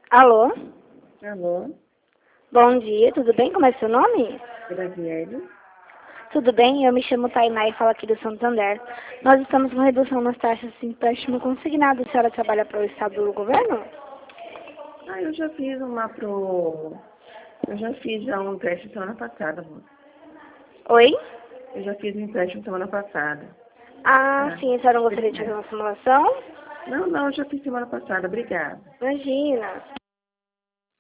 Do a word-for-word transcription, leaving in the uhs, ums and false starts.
Alô? Alô? Bom dia, tudo bem? Como é seu nome? Graziele? Tudo bem, eu me chamo Tainá e falo aqui do Santander. Nós estamos com redução nas taxas de empréstimo consignado. A senhora trabalha para o Estado do governo? Ah, eu já fiz uma pro... Eu já fiz já um empréstimo semana passada, moça. Oi? Eu já fiz um empréstimo semana passada. Ah, Tá? sim, a senhora não gostaria de fazer uma simulação? Não, não, eu já fiz semana passada, obrigada. Imagina.